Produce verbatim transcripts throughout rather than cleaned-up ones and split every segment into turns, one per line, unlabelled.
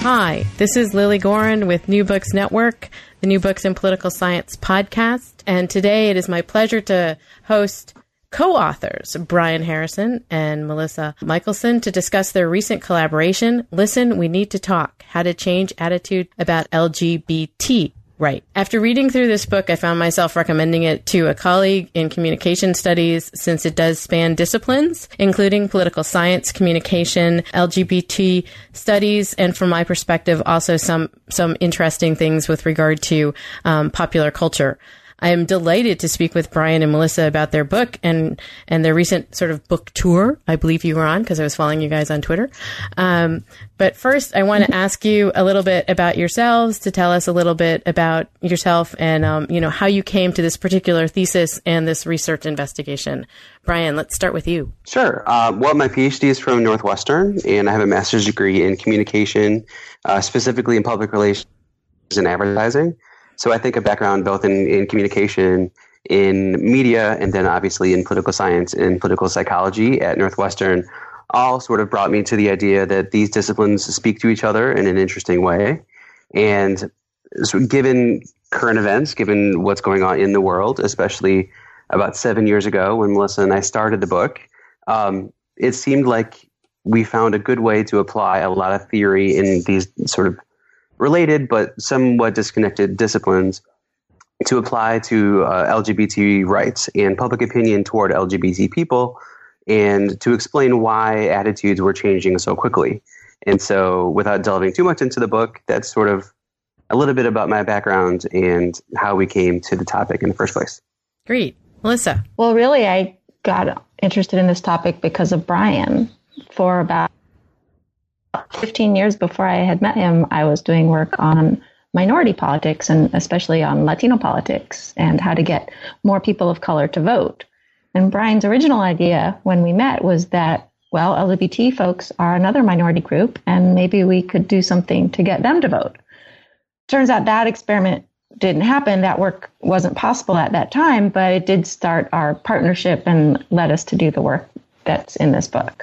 Hi, this is Lily Gorin with New Books Network, the New Books in Political Science podcast, and today it is my pleasure to host co-authors Brian Harrison and Melissa Michelson to discuss their recent collaboration, Listen, We Need to Talk, How to Change Attitude About L G B T Right. After reading through this book, I found myself recommending it to a colleague in communication studies since it does span disciplines, including political science, communication, L G B T studies, and from my perspective, also some, some interesting things with regard to um, popular culture. I am delighted to speak with Brian and Melissa about their book and, and their recent sort of book tour. I believe you were on because I was following you guys on Twitter. Um, but first, I want to ask you a little bit about yourselves, to tell us a little bit about yourself and, um, you know, how you came to this particular thesis and this research investigation. Brian, let's start with you.
Sure. Uh, well, my PhD is from Northwestern, and I have a master's degree in communication, uh, specifically in public relations and advertising. So I think a background both in, in communication, in media, and then obviously in political science and political psychology at Northwestern all sort of brought me to the idea that these disciplines speak to each other in an interesting way. And so given current events, given what's going on in the world, especially about seven years ago when Melissa and I started the book, um, it seemed like we found a good way to apply a lot of theory in these sort of related but somewhat disconnected disciplines to apply to uh, L G B T rights and public opinion toward L G B T people, and to explain why attitudes were changing so quickly. And so without delving too much into the book, that's sort of a little bit about my background and how we came to the topic in the first place.
Great. Melissa?
Well, really, I got interested in this topic because of Brian. For about fifteen years before I had met him, I was doing work on minority politics and especially on Latino politics and how to get more people of color to vote. And Brian's original idea when we met was that, well, L G B T folks are another minority group and maybe we could do something to get them to vote. Turns out that experiment didn't happen. That work wasn't possible at that time, but it did start our partnership and led us to do the work that's in this book.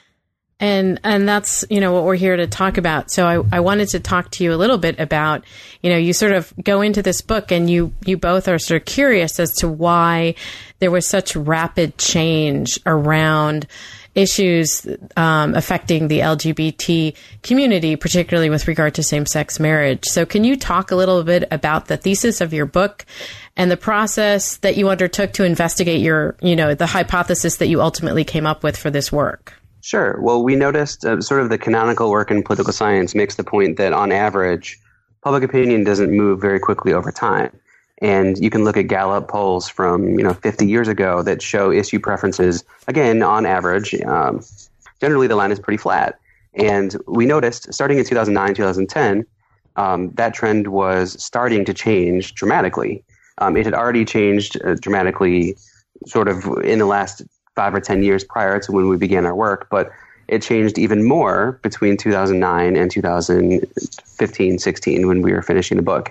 And and that's, you know, what we're here to talk about. So I, I wanted to talk to you a little bit about, you know, you sort of go into this book and you, you both are sort of curious as to why there was such rapid change around issues um, affecting the L G B T community, particularly with regard to same-sex marriage. So can you talk a little bit about the thesis of your book and the process that you undertook to investigate your, you know, the hypothesis that you ultimately came up with for this work?
Sure. Well, we noticed uh, sort of the canonical work in political science makes the point that on average, public opinion doesn't move very quickly over time. And you can look at Gallup polls from, you know, fifty years ago that show issue preferences, again, on average. Um, generally, the line is pretty flat. And we noticed starting in two thousand nine, two thousand ten, um, that trend was starting to change dramatically. Um, it had already changed uh, dramatically sort of in the last five or ten years prior to when we began our work, but it changed even more between two thousand nine and two thousand fifteen, sixteen when we were finishing the book.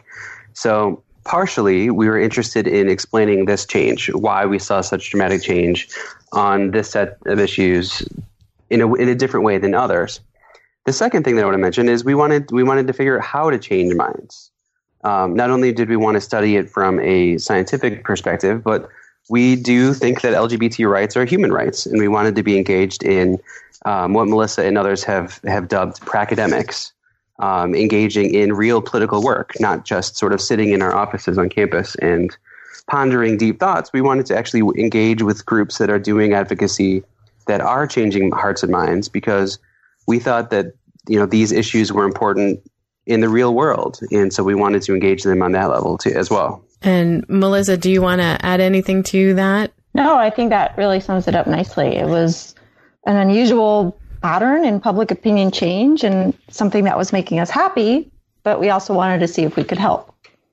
So partially, we were interested in explaining this change, why we saw such dramatic change on this set of issues in a, in a different way than others. The second thing that I want to mention is we wanted we wanted to figure out how to change minds. Um, not only did we want to study it from a scientific perspective, but we do think that L G B T rights are human rights, and we wanted to be engaged in um, what Melissa and others have, have dubbed pracademics, um, engaging in real political work, not just sort of sitting in our offices on campus and pondering deep thoughts. We wanted to actually engage with groups that are doing advocacy that are changing hearts and minds, because we thought that, you know, these issues were important in the real world, and so we wanted to engage them on that level too, as well.
And Melissa, do you want to add anything to that?
No, I think that really sums it up nicely. It was an unusual pattern in public opinion change and something that was making us happy, but we also wanted to see if we could help.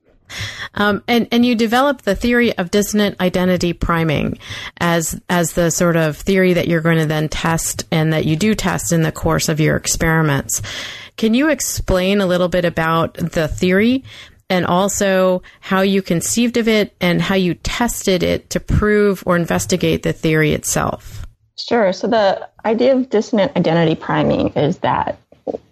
Um, and, and you developed the theory of dissonant identity priming as as the sort of theory that you're going to then test and that you do test in the course of your experiments. Can you explain a little bit about the theory and also how you conceived of it and how you tested it to prove or investigate the theory itself?
Sure. So the idea of dissonant identity priming is that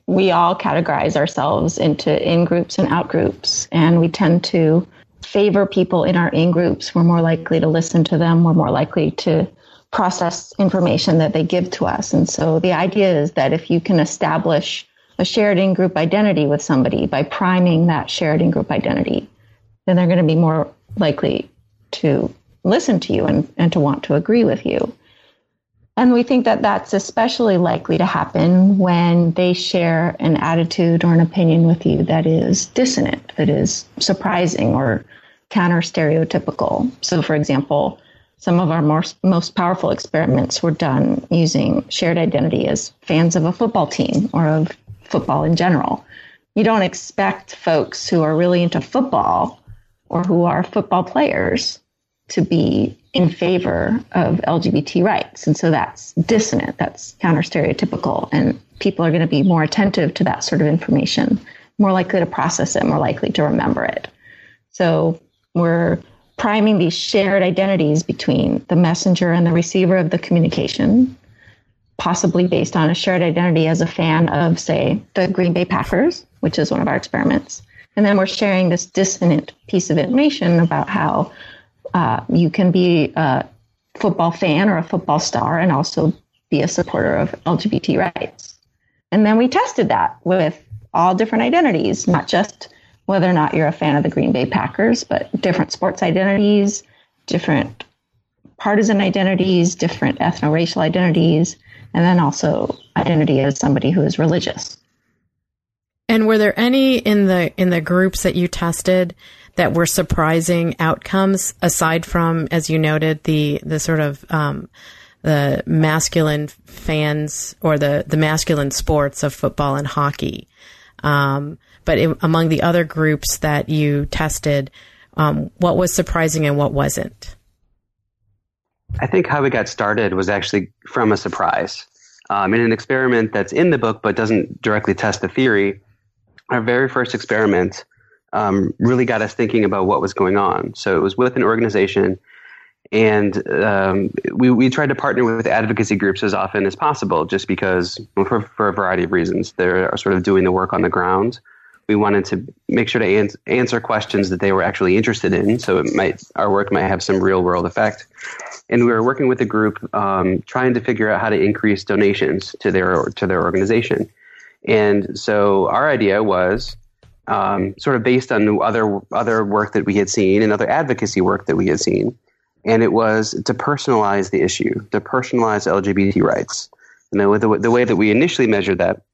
we all categorize ourselves into in-groups and out-groups, and we tend to favor people in our in-groups. We're more likely to listen to them. We're more likely to process information that they give to us. And so the idea is that if you can establish a shared in-group identity with somebody by priming that shared in-group identity, then they're going to be more likely to listen to you and, and to want to agree with you. And we think that that's especially likely to happen when they share an attitude or an opinion with you that is dissonant, that is surprising or counter-stereotypical. So, for example, some of our most, most powerful experiments were done using shared identity as fans of a football team or of football in general. You don't expect folks who are really into football or who are football players to be in favor of L G B T rights. And so that's dissonant, that's counter-stereotypical, and people are going to be more attentive to that sort of information, more likely to process it, more likely to remember it. So we're priming these shared identities between the messenger and the receiver of the communication, possibly based on a shared identity as a fan of, say, the Green Bay Packers, which is one of our experiments. And then we're sharing this dissonant piece of information about how uh, you can be a football fan or a football star and also be a supporter of L G B T rights. And then we tested that with all different identities, not just whether or not you're a fan of the Green Bay Packers, but different sports identities, different partisan identities, different ethno-racial identities, and then also identity as somebody who is religious.
And were there any in the in the groups that you tested that were surprising outcomes, aside from, as you noted, the the sort of um, the masculine fans or the, the masculine sports of football and hockey? Um, but it, among the other groups that you tested, um, what was surprising and what wasn't?
I think how we got started was actually from a surprise. Um, in an experiment that's in the book but doesn't directly test the theory, our very first experiment um, really got us thinking about what was going on. So it was with an organization, and um, we, we tried to partner with advocacy groups as often as possible, just because, well, for, for a variety of reasons. They're sort of doing the work on the ground. We wanted to make sure to ans- answer questions that they were actually interested in, so it might our work might have some real world effect. And we were working with a group um, trying to figure out how to increase donations to their to their organization. And so our idea was um, sort of based on other other work that we had seen and other advocacy work that we had seen. And it was to personalize the issue, to personalize L G B T rights. And then the, the way that we initially measured that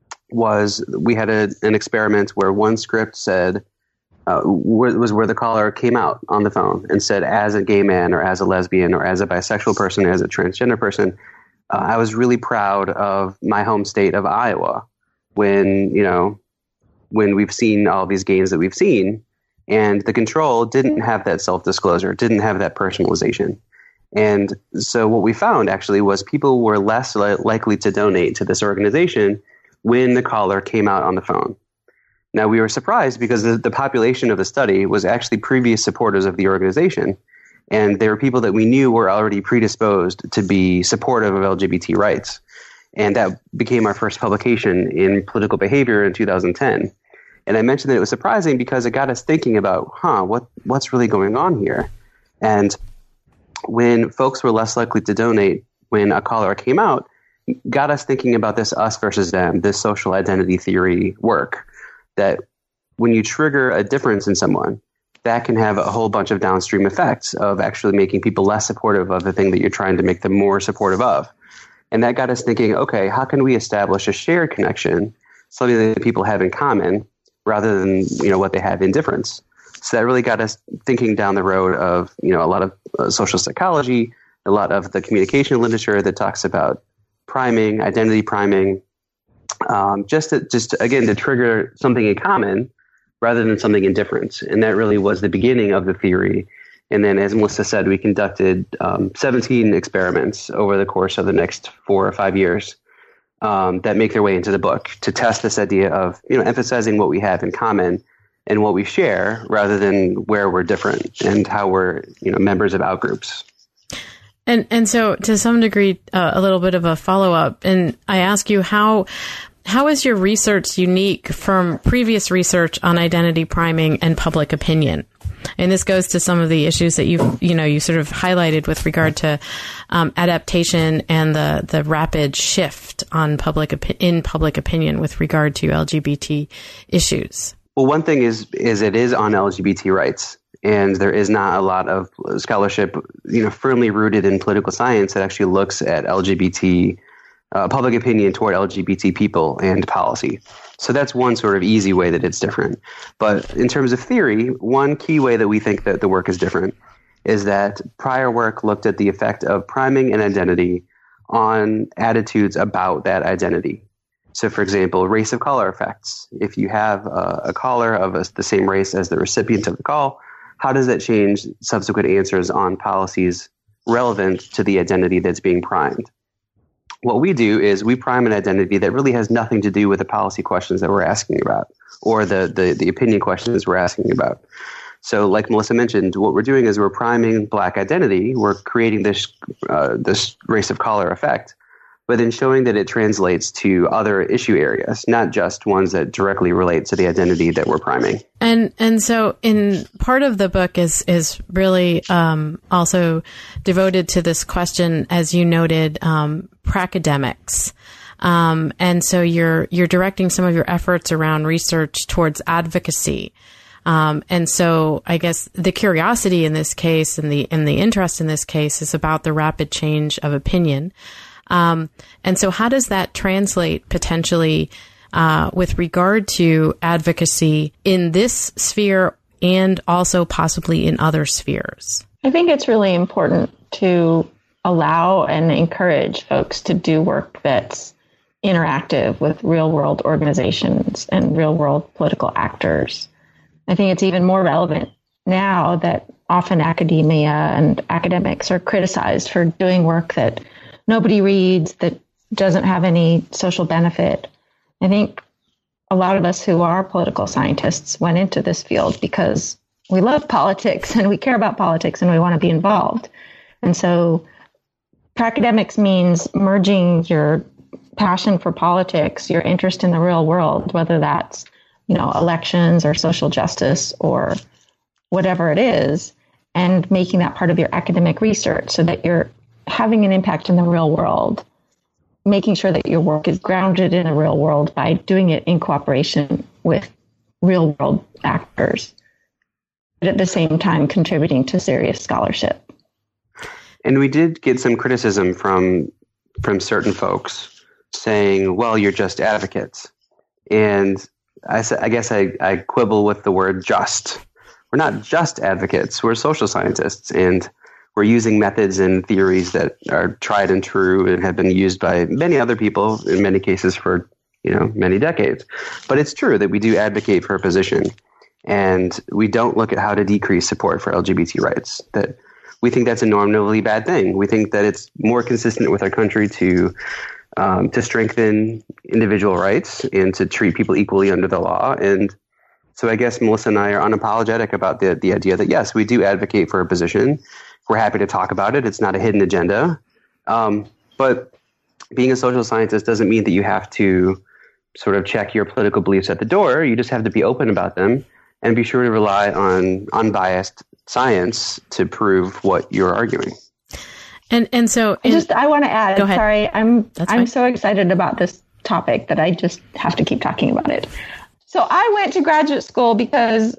was we had a, an experiment where one script said, uh, was where the caller came out on the phone and said, as a gay man or as a lesbian or as a bisexual person, or as a transgender person, uh, I was really proud of my home state of Iowa when, you know, when we've seen all these games that we've seen. And the control didn't have that self-disclosure, didn't have that personalization. And so what we found actually was people were less li- likely to donate to this organization when the caller came out on the phone. Now, we were surprised because the, the population of the study was actually previous supporters of the organization. And they were people that we knew were already predisposed to be supportive of L G B T rights. And that became our first publication in Political Behavior in two thousand ten. And I mentioned that it was surprising because it got us thinking about, huh, what what's really going on here? And when folks were less likely to donate when a caller came out, got us thinking about this us versus them, this social identity theory work, that when you trigger a difference in someone, that can have a whole bunch of downstream effects of actually making people less supportive of the thing that you're trying to make them more supportive of. And that got us thinking, okay, how can we establish a shared connection, something that people have in common, rather than, you know, what they have in difference? So that really got us thinking down the road of, you know, a lot of uh, social psychology, a lot of the communication literature that talks about priming, identity priming, um, just to, just to, again, to trigger something in common rather than something in difference. And that really was the beginning of the theory. And then, as Melissa said, we conducted um, seventeen experiments over the course of the next four or five years um, that make their way into the book to test this idea of, you know, emphasizing what we have in common and what we share rather than where we're different and how we're, you know, members of outgroups.
And and so to some degree, uh, a little bit of a follow up, and I ask you how how is your research unique from previous research on identity priming and public opinion? And this goes to some of the issues that you you know you sort of highlighted with regard to um, adaptation and the the rapid shift on public opi- in public opinion with regard to L G B T issues.
Well, one thing is is it is on L G B T rights, and there is not a lot of scholarship, you know, firmly rooted in political science that actually looks at L G B T uh, public opinion toward L G B T people and policy. So that's one sort of easy way that it's different. But in terms of theory, one key way that we think that the work is different is that prior work looked at the effect of priming an identity on attitudes about that identity. So, for example, race of caller effects. If you have a, a caller of a, the same race as the recipient of the call, how does that change subsequent answers on policies relevant to the identity that's being primed? What we do is we prime an identity that really has nothing to do with the policy questions that we're asking about or the, the, the opinion questions we're asking about. So like Melissa mentioned, what we're doing is we're priming Black identity. We're creating this uh, this race of caller effect, but then showing that it translates to other issue areas, not just ones that directly relate to the identity that we're priming.
And and so in part of the book is is really um, also devoted to this question, as you noted, um, pracademics. Um, and so you're you're directing some of your efforts around research towards advocacy. Um, and so I guess the curiosity in this case and the and the interest in this case is about the rapid change of opinion. Um, and so how does that translate potentially uh, with regard to advocacy in this sphere and also possibly in other spheres?
I think it's really important to allow and encourage folks to do work that's interactive with real-world organizations and real-world political actors. I think it's even more relevant now that often academia and academics are criticized for doing work that nobody reads, that doesn't have any social benefit. I think a lot of us who are political scientists went into this field because we love politics and we care about politics and we want to be involved. And so academics means merging your passion for politics, your interest in the real world, whether that's, you know, elections or social justice or whatever it is, and making that part of your academic research so that you're having an impact in the real world, making sure that your work is grounded in the real world by doing it in cooperation with real world actors, but at the same time contributing to serious scholarship.
And we did get some criticism from from certain folks saying, well, you're just advocates. And I, I guess I, I quibble with the word just. We're not just advocates. We're social scientists, and we're using methods and theories that are tried and true and have been used by many other people in many cases for, you know, many decades. But it's true that we do advocate for a position, and we don't look at how to decrease support for L G B T rights. That we think that's a normatively bad thing. We think that it's more consistent with our country to um, to strengthen individual rights and to treat people equally under the law. And so I guess Melissa and I are unapologetic about the the idea that, yes, we do advocate for a position. We're happy to talk about it. It's not a hidden agenda. Um, but being a social scientist doesn't mean that you have to sort of check your political beliefs at the door. You just have to be open about them and be sure to rely on unbiased science to prove what you're arguing.
And and so in,
I just I want to add.
Go ahead.
Sorry, I'm
That's
I'm
fine.
so excited about this topic that I just have to keep talking about it. So I went to graduate school because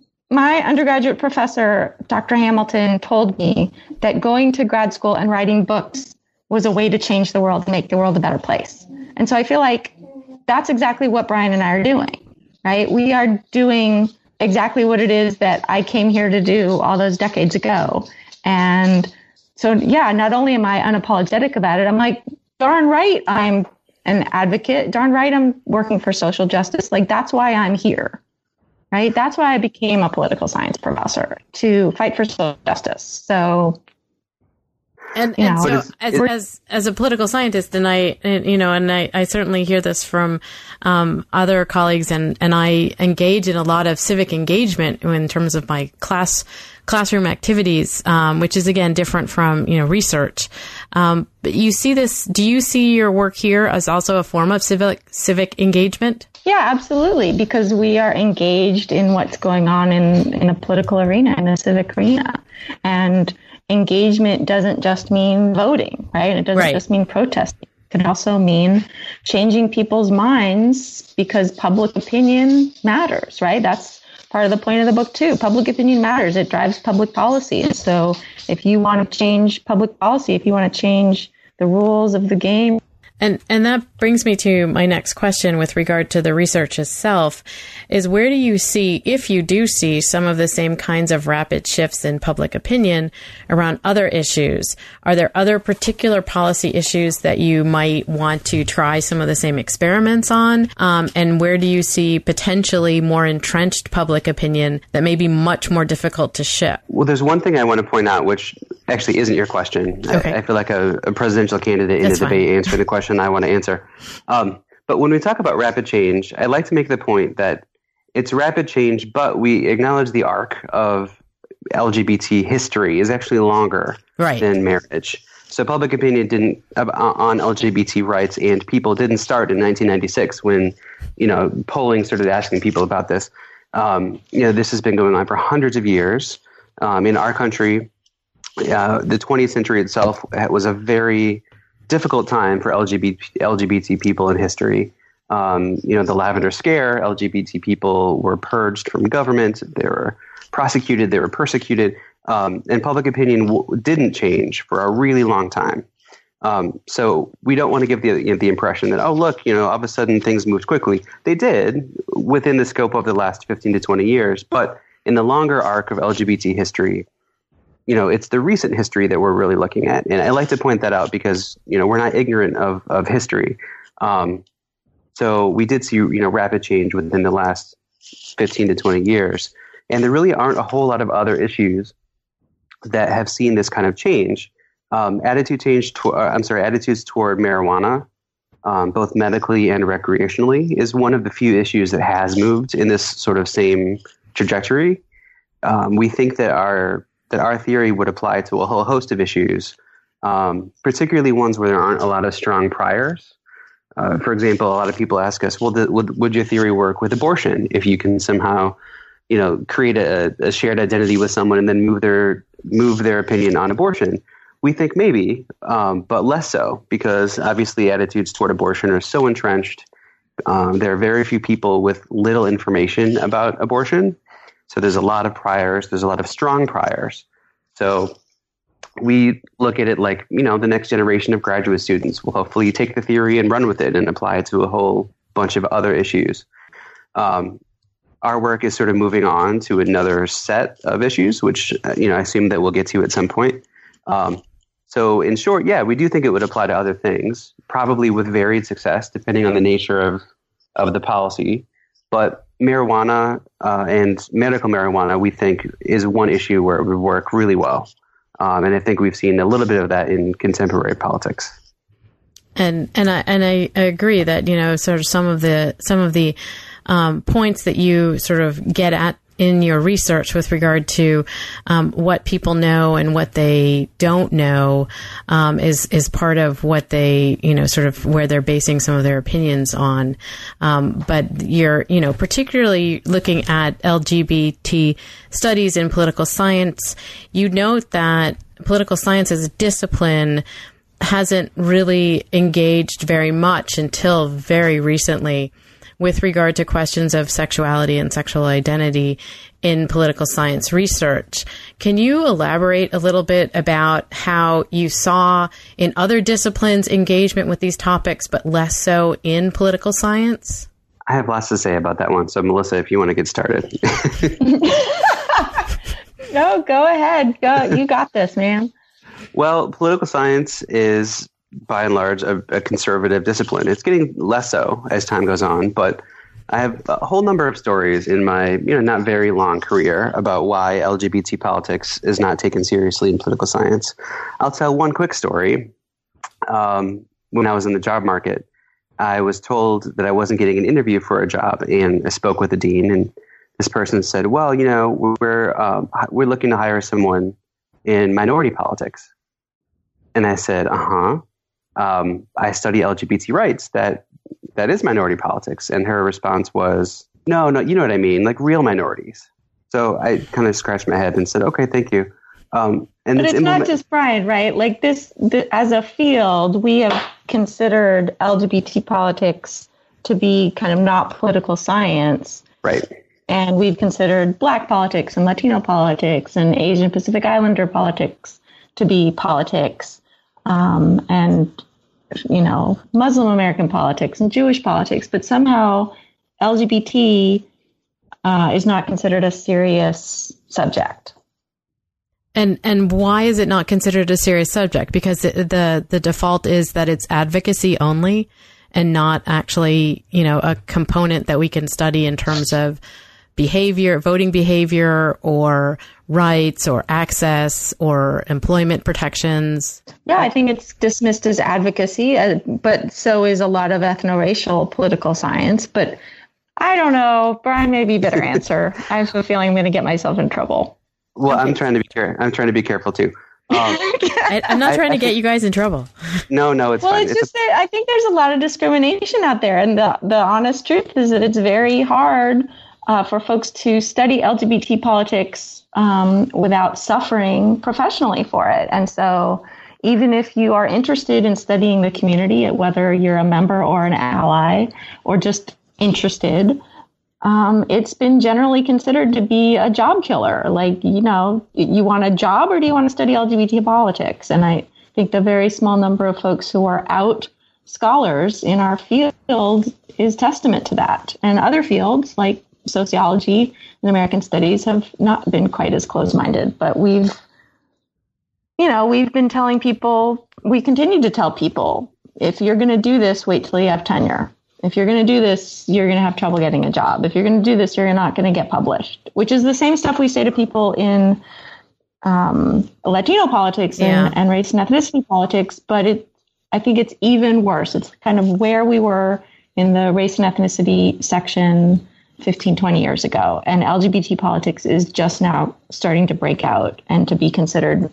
my undergraduate professor, Doctor Hamilton, told me that going to grad school and writing books was a way to change the world and make the world a better place. And so I feel like that's exactly what Brian and I are doing, right? We are doing exactly what it is that I came here to do all those decades ago. And so, yeah, not only am I unapologetic about it, I'm like, darn right, I'm an advocate. Darn right, I'm working for social justice. Like, that's why I'm here, right? That's why I became a political science professor, to fight for social justice. So,
And,
you
and
know,
so, as, as as a political scientist, and I, and, you know, and I, I certainly hear this from um, other colleagues, and, and I engage in a lot of civic engagement in terms of my class classroom activities, um, which is again different from, you know, research. Um, but you see this, do you see your work here as also a form of civic, civic engagement?
Yeah, absolutely, because we are engaged in what's going on in, in a political arena, in a civic arena. And engagement doesn't just mean voting, right? It doesn't right. just mean protesting. It can also mean changing people's minds because public opinion matters, right? That's part of the point of the book, too. Public opinion matters. It drives public policy. And so if you want to change public policy, if you want to change the rules of the game,
And and that brings me to my next question with regard to the research itself, is where do you see, if you do see, some of the same kinds of rapid shifts in public opinion around other issues? Are there other particular policy issues that you might want to try some of the same experiments on? Um, and where do you see potentially more entrenched public opinion that may be much more difficult to shift?
Well, there's one thing I want to point out, which actually isn't your question.
Okay.
I, I feel like a, a presidential candidate in
That's
the debate
fine.
answering the question I want to answer. Um, but when we talk about rapid change, I like to make the point that it's rapid change, but we acknowledge the arc of L G B T history is actually longer
right.
than marriage. So public opinion didn't uh, on L G B T rights and people didn't start in nineteen ninety-six when, you know, polling started asking people about this. Um, you know, this has been going on for hundreds of years. Um, in our country, uh, the twentieth century itself was a very difficult time for L G B T, L G B T people in history. Um, you know, the Lavender Scare, L G B T people were purged from government. They were prosecuted. They were persecuted. Um, and public opinion w- didn't change for a really long time. Um, so we don't want to give the, you know, the impression that, oh, look, you know, all of a sudden things moved quickly. They did within the scope of the last fifteen to twenty years. But in the longer arc of L G B T history, you know, it's the recent history that we're really looking at. And I like to point that out because, you know, we're not ignorant of, of history. Um, so we did see, you know, rapid change within the last fifteen to twenty years. And there really aren't a whole lot of other issues that have seen this kind of change. Um, attitude change, to, uh, I'm sorry, attitudes toward marijuana, um, both medically and recreationally, is one of the few issues that has moved in this sort of same trajectory. Um, we think that our that our theory would apply to a whole host of issues, um, particularly ones where there aren't a lot of strong priors. Uh, for example, a lot of people ask us, well, th- would, would your theory work with abortion if you can somehow, you know, create a, a shared identity with someone and then move their move their opinion on abortion? We think maybe, um, but less so, because obviously attitudes toward abortion are so entrenched. Um, there are very few people with little information about abortion. So there's a lot of priors. There's a lot of strong priors. So we look at it like, you know, the next generation of graduate students will hopefully take the theory and run with it and apply it to a whole bunch of other issues. Um, our work is sort of moving on to another set of issues, which, you know, I assume that we'll get to at some point. Um, so in short, yeah, we do think it would apply to other things, probably with varied success, depending on the nature of, of the policy. But marijuana uh, and medical marijuana, we think, is one issue where it would work really well. Um, and I think we've seen a little bit of that in contemporary politics.
And and I and I agree that, you know, sort of some of the some of the um, points that you sort of get at in your research with regard to um, what people know and what they don't know um, is is part of what they, you know, sort of where they're basing some of their opinions on. Um, but you're, you know, particularly looking at L G B T studies in political science, you note that political science as a discipline hasn't really engaged very much until very recently with regard to questions of sexuality and sexual identity in political science research. Can you elaborate a little bit about how you saw in other disciplines engagement with these topics, but less so in political science?
I have lots to say about that one. So, Melissa, if you want to get started.
No, go ahead. Go. You got this, man.
Well, political science is, by and large, a, a conservative discipline. It's getting less so as time goes on, but I have a whole number of stories in my, you know, not very long career about why L G B T politics is not taken seriously in political science. I'll tell one quick story. Um, when I was in the job market, I was told that I wasn't getting an interview for a job, and I spoke with the dean, and this person said, well, you know, we're um, we're looking to hire someone in minority politics. And I said, uh-huh. Um, I study L G B T rights. That that is minority politics. And her response was, no, no, you know what I mean, like real minorities. So I kind of scratched my head and said, okay, thank you. Um, and
but it's
implement-
not just Brian, right? Like this, th- as a field, we have considered L G B T politics to be kind of not political science.
Right.
And we've considered Black politics and Latino politics and Asian Pacific Islander politics to be politics. Um, and, you know, Muslim American politics and Jewish politics. But somehow L G B T uh, is not considered a serious subject.
And and why is it not considered a serious subject? Because the, the the default is that it's advocacy only and not actually, you know, a component that we can study in terms of behavior, voting behavior, or rights, or access, or employment protections.
Yeah, I think it's dismissed as advocacy, uh, but so is a lot of ethno-racial political science. But I don't know. Brian may be better answer. I have a feeling I'm going to get myself in trouble.
Well, okay. I'm trying to be care- I'm trying to be careful too. Um,
I, I'm not trying I, to I get think, you guys in trouble.
No, no, it's
well,
fine.
it's,
it's
just a- that I think there's a lot of discrimination out there, and the the honest truth is that it's very hard uh, for folks to study L G B T politics um, without suffering professionally for it. And so, even if you are interested in studying the community, whether you're a member or an ally, or just interested. Um, it's been generally considered to be a job killer. Like, you know, you want a job or do you want to study L G B T politics? And I think the very small number of folks who are out scholars in our field is testament to that. And other fields like sociology and American studies have not been quite as close-minded. But we've, you know, we've been telling people, we continue to tell people, if you're going to do this, wait till you have tenure. If you're going to do this, you're going to have trouble getting a job. If you're going to do this, you're not going to get published, which is the same stuff we say to people in um, Latino politics and, yeah. and race and ethnicity politics. But it, I think it's even worse. It's kind of where we were in the race and ethnicity section fifteen, twenty years ago. And L G B T politics is just now starting to break out and to be considered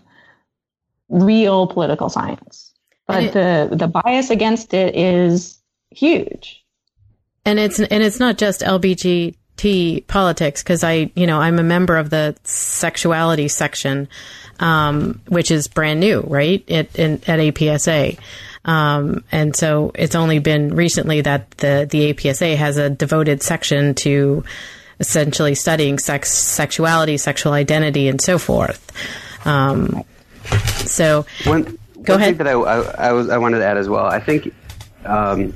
real political science. But it, the, the bias against it is huge.
And it's and it's not just L G B T politics, because I, you know, I'm a member of the sexuality section, um, which is brand new, right? It, in, at A P S A. Um, and so it's only been recently that the, the A P S A has a devoted section to essentially studying sex, sexuality, sexual identity, and so forth. Um, so
one,
go
one
ahead.
thing that I, I, I was I wanted to add as well. I think um,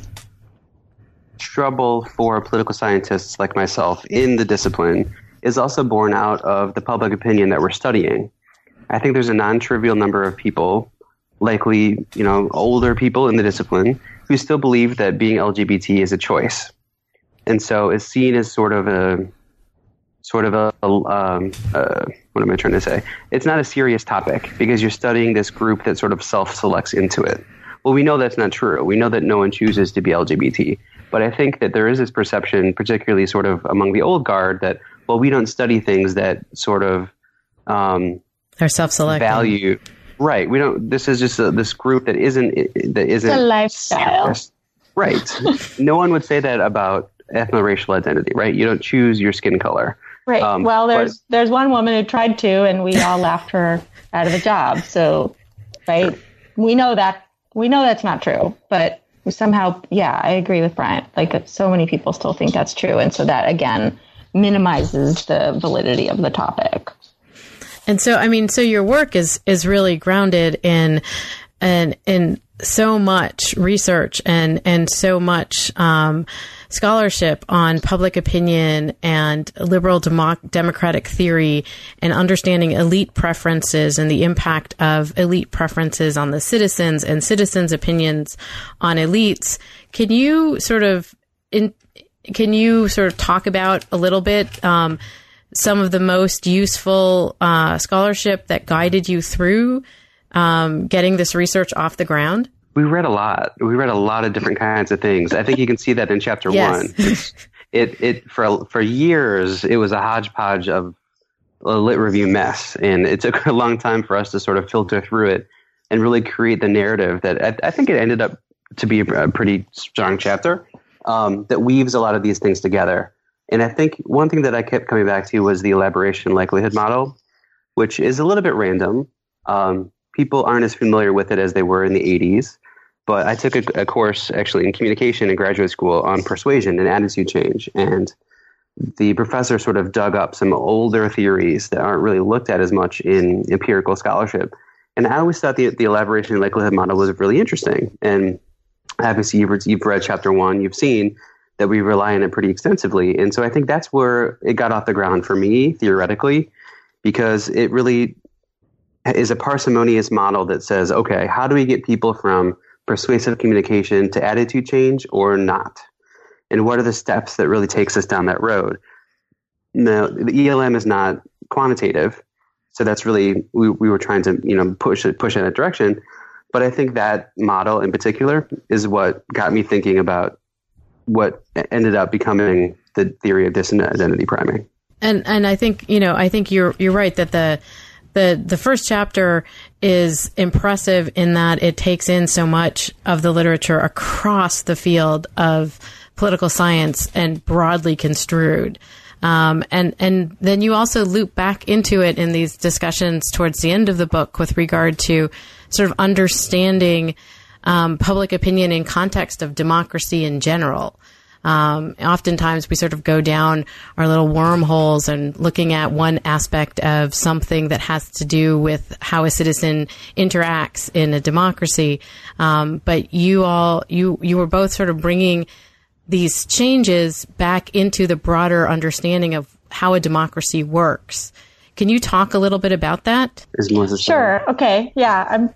trouble for political scientists like myself in the discipline is also born out of the public opinion that we're studying. I think there's a non-trivial number of people, likely, you know, older people in the discipline, who still believe that being L G B T is a choice, and so is seen as sort of a, sort of a, a um, uh, what am I trying to say? It's not a serious topic because you're studying this group that sort of self-selects into it. Well, we know that's not true. We know that no one chooses to be L G B T, but I think that there is this perception, particularly sort of among the old guard, that well, we don't study things that sort of um,
are self-selecting.
Value. Right. We don't. This is just a, this group that isn't that isn't
it's a lifestyle.
Right. No one would say that about ethno-racial identity. Right. You don't choose your skin color.
Right. Um, well, there's but, there's one woman who tried to, and we all laughed her out of a job. So, right. We know that we know that's not true, but somehow, yeah, I agree with Brian. Like, so many people still think that's true, and so that again minimizes the validity of the topic.
And so, I mean, so your work is, is really grounded in, in, in so much research and, and so much, um, scholarship on public opinion and liberal demo- democratic theory and understanding elite preferences and the impact of elite preferences on the citizens and citizens' opinions on elites. Can you sort of, in, can you sort of talk about a little bit, um, some of the most useful uh, scholarship that guided you through um, getting this research off the ground?
We read a lot. We read a lot of different kinds of things. I think you can see that in chapter
yes.
one. It's, it it for for years it was a hodgepodge of a lit review mess, and it took a long time for us to sort of filter through it and really create the narrative that I, I think it ended up to be a, a pretty strong chapter um, that weaves a lot of these things together. And I think one thing that I kept coming back to was the elaboration likelihood model, which is a little bit random. Um, people aren't as familiar with it as they were in the eighties, but I took a, a course actually in communication in graduate school on persuasion and attitude change. And the professor sort of dug up some older theories that aren't really looked at as much in empirical scholarship. And I always thought the, the elaboration likelihood model was really interesting. And obviously, you've, you've read chapter one, you've seen that we rely on it pretty extensively. And so I think that's where it got off the ground for me, theoretically, because it really is a parsimonious model that says, okay, how do we get people from persuasive communication to attitude change or not? And what are the steps that really takes us down that road? Now, the E L M is not quantitative, so that's really, we, we were trying to, you know, push it, push in that direction. But I think that model in particular is what got me thinking about what ended up becoming the theory of dissonant identity priming.
And and I think, you know, I think you're you're right that the the the first chapter is impressive in that it takes in so much of the literature across the field of political science and broadly construed. Um, and, and then you also loop back into it in these discussions towards the end of the book with regard to sort of understanding um, public opinion in context of democracy in general. Um, oftentimes we sort of go down our little wormholes and looking at one aspect of something that has to do with how a citizen interacts in a democracy. Um, but you all, you, you were both sort of bringing these changes back into the broader understanding of how a democracy works. Can you talk a little bit about that?
Sure. Okay. Yeah. I'm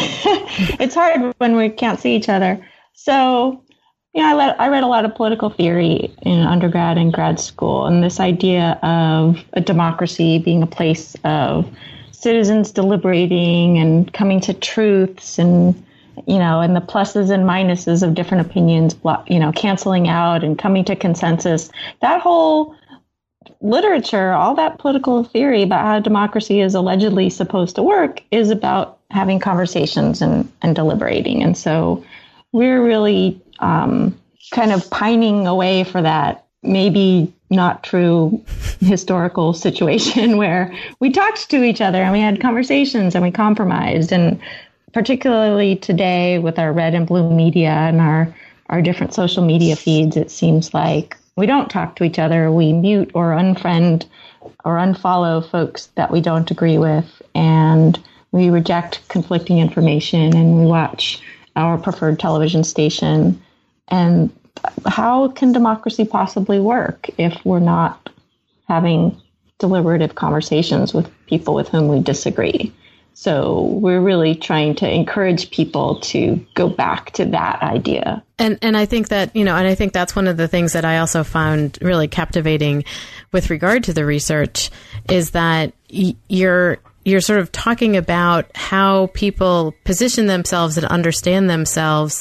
it's hard when we can't see each other. So, you know, I, let, I read a lot of political theory in undergrad and grad school, and this idea of a democracy being a place of citizens deliberating and coming to truths and, you know, and the pluses and minuses of different opinions, you know, canceling out and coming to consensus. That whole literature, all that political theory about how democracy is allegedly supposed to work is about having conversations and, and deliberating. And so we're really um, kind of pining away for that maybe not true historical situation where we talked to each other and we had conversations and we compromised. And particularly today with our red and blue media and our, our different social media feeds, it seems like we don't talk to each other. We mute or unfriend or unfollow folks that we don't agree with. And we reject conflicting information and we watch our preferred television station. And how can democracy possibly work if we're not having deliberative conversations with people with whom we disagree? So we're really trying to encourage people to go back to that idea.
And and I think that, you know, and I think that's one of the things that I also found really captivating with regard to the research is that y- you're you're sort of talking about how people position themselves and understand themselves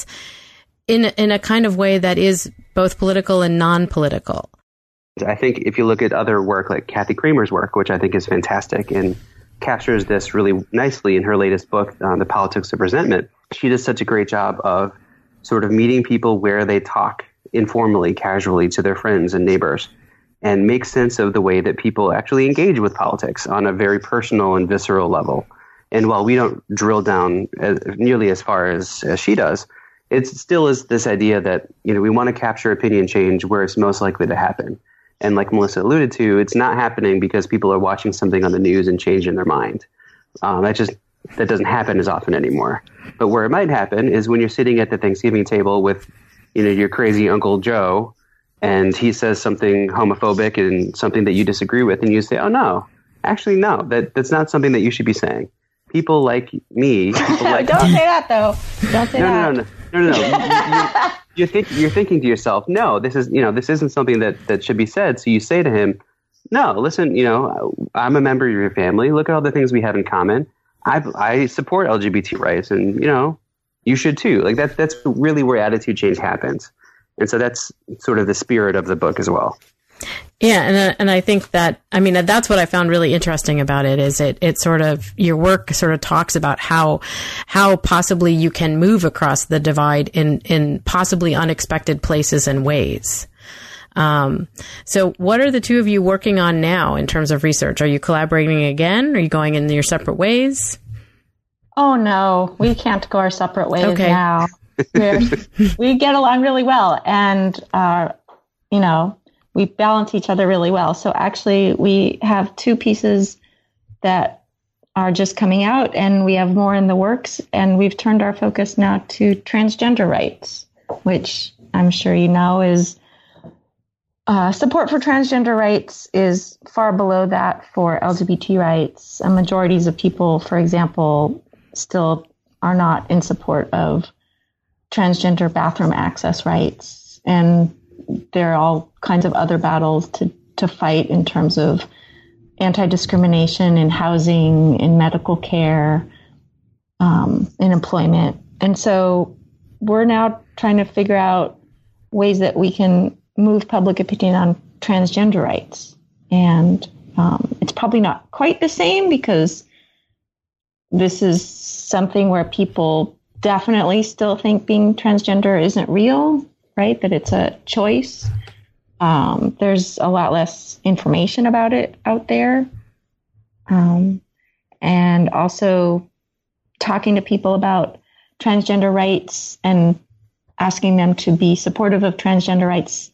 in in a kind of way that is both political and non-political.
I think if you look at other work like Kathy Kramer's work, which I think is fantastic and captures this really nicely in her latest book, uh, The Politics of Resentment, she does such a great job of sort of meeting people where they talk informally, casually to their friends and neighbors and make sense of the way that people actually engage with politics on a very personal and visceral level. And while we don't drill down as, nearly as far as, as she does, it still is this idea that, you know, we want to capture opinion change where it's most likely to happen. And like Melissa alluded to, it's not happening because people are watching something on the news and changing their mind. Um, that just that doesn't happen as often anymore. But where it might happen is when you're sitting at the Thanksgiving table with, you know, your crazy Uncle Joe, and he says something homophobic and something that you disagree with, and you say, "Oh no, actually no, that that's not something that you should be saying." People like me, people like
don't say that though. Don't say
no,
that.
No, no, no, no, no, no. you, you, you think you're thinking to yourself, no, this is, you know, this isn't something that, that should be said. So you say to him, no, listen, you know, I'm a member of your family. Look at all the things we have in common. I I support L G B T rights, and you know, you should too. Like that. That's really where attitude change happens. And so that's sort of the spirit of the book as well.
Yeah, and and I think that, I mean, that's what I found really interesting about it, is it it sort of, your work sort of talks about how how possibly you can move across the divide in, in possibly unexpected places and ways. Um, so what are the two of you working on now in terms of research? Are you collaborating again? Are you going in your separate ways?
Oh, no, we can't go our separate ways
okay.
now. We're, we get along really well, and, uh, you know, we balance each other really well. So actually, we have two pieces that are just coming out, and we have more in the works, and we've turned our focus now to transgender rights, which I'm sure you know is uh, support for transgender rights is far below that for L G B T rights. And majorities of people, for example, still are not in support of transgender bathroom access rights. And there are all kinds of other battles to, to fight in terms of anti-discrimination in housing, in medical care, um, in employment. And so we're now trying to figure out ways that we can move public opinion on transgender rights. And um, it's probably not quite the same, because this is something where people definitely still think being transgender isn't real, right? That it's a choice. Um, there's a lot less information about it out there. Um, and also talking to people about transgender rights and asking them to be supportive of transgender rights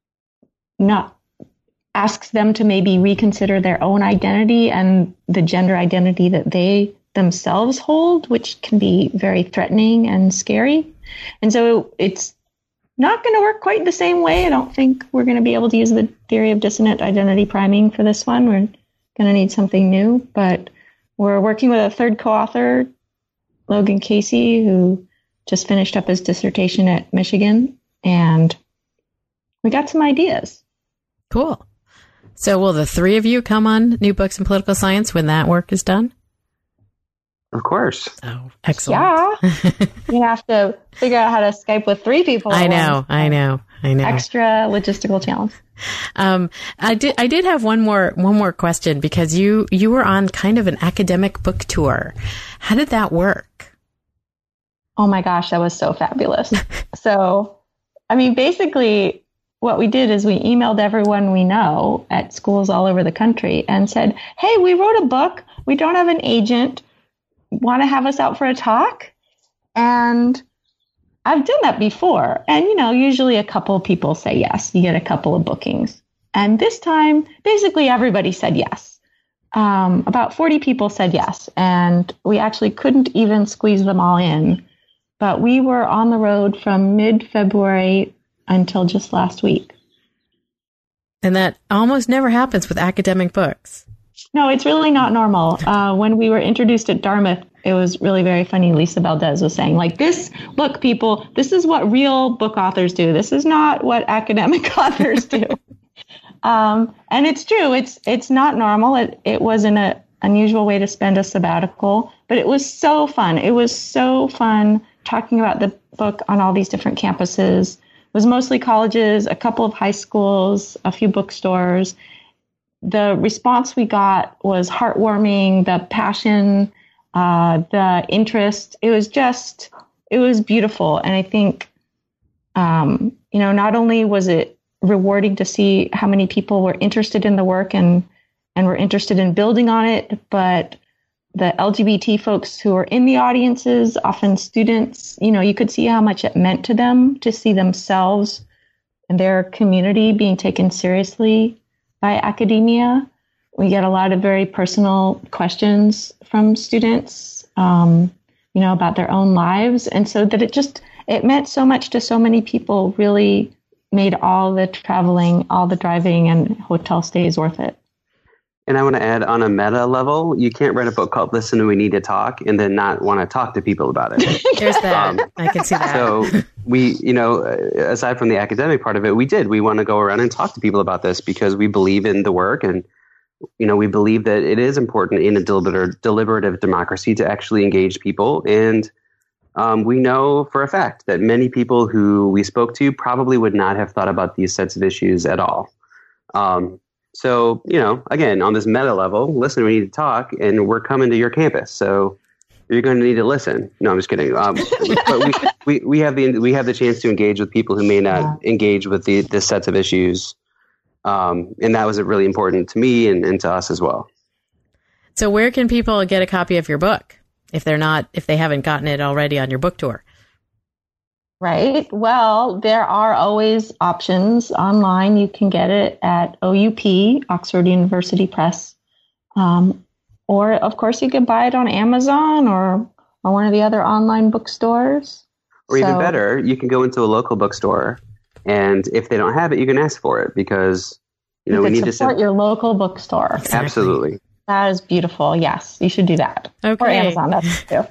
not asks them to maybe reconsider their own identity and the gender identity that they themselves hold, which can be very threatening and scary. And so it's not going to work quite the same way. I don't think we're going to be able to use the theory of dissonant identity priming for this one. We're going to need something new, but we're working with a third co-author, Logan Casey, who just finished up his dissertation at Michigan, and we got some ideas.
Cool. So will the three of you come on New Books in Political Science when that work is done?
Of course.
Oh, excellent.
Yeah. You have to figure out how to Skype with three people.
I know, I know, I know.
Extra logistical challenge.
Um, I did, I did have one more, one more question, because you, you were on kind of an academic book tour. How did that work?
Oh my gosh, that was so fabulous. So, I mean, basically what we did is we emailed everyone we know at schools all over the country and said, hey, we wrote a book. We don't have an agent. Want to have us out for a talk? And I've done that before. And, you know, usually a couple of people say yes. You get a couple of bookings. And this time, basically everybody said yes. Um, about forty people said yes. And we actually couldn't even squeeze them all in. But we were on the road from mid-February until just last week.
And that almost never happens with academic books.
No, it's really not normal. Uh, when we were introduced at Dartmouth, it was really very funny. Lisa Valdez was saying, like, this, look, people, this is what real book authors do. This is not what academic authors do. um, and it's true. It's it's not normal. It, it wasn't an unusual way to spend a sabbatical, but it was so fun. It was so fun talking about the book on all these different campuses. It was mostly colleges, a couple of high schools, a few bookstores. The response we got was heartwarming, the passion, uh, the interest. It was just, it was beautiful. And I think, um, you know, not only was it rewarding to see how many people were interested in the work and, and were interested in building on it, but the L G B T folks who were in the audiences, often students, you know, you could see how much it meant to them to see themselves and their community being taken seriously by academia. We get a lot of very personal questions from students, um, you know, about their own lives. And so that it just, it meant so much to so many people, really made all the traveling, all the driving and hotel stays worth it.
And I want to add, on a meta level, you can't write a book called Listen, We Need to Talk and then not want to talk to people about it.
There's that. Um, I can see that.
So we, you know, aside from the academic part of it, we did. We want to go around and talk to people about this because we believe in the work. And, you know, we believe that it is important in a deliberative, deliberative democracy to actually engage people. And Um, we know for a fact that many people who we spoke to probably would not have thought about these sets of issues at all. Um, so, you know, again, on this meta level, listen, we need to talk, and we're coming to your campus. So you're going to need to listen. No, I'm just kidding. Um, but we, we, we have the we have the chance to engage with people who may not yeah. engage with the, the sets of issues. Um, and that was really important to me and, and to us as well.
So where can people get a copy of your book if they're not, if they haven't gotten it already on your book tour?
Right. Well, there are always options online. You can get it at O U P, Oxford University Press. Um, or, of course, you can buy it on Amazon or, or one of the other online bookstores.
Or
so,
even better, you can go into a local bookstore, and if they don't have it, you can ask for it because, you know,
you
we need
to support
to
your local bookstore.
Exactly. Absolutely.
That is beautiful. Yes, you should do that.
Okay.
Or Amazon, that's too.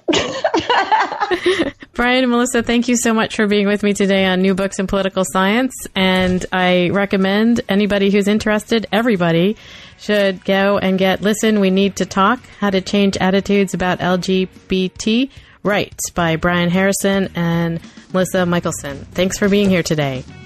Brian and Melissa, thank you so much for being with me today on New Books in Political Science. And I recommend anybody who's interested, everybody should go and get Listen, We Need to Talk, How to Change Attitudes About L G B T Rights by Brian Harrison and Melissa Michelson. Thanks for being here today.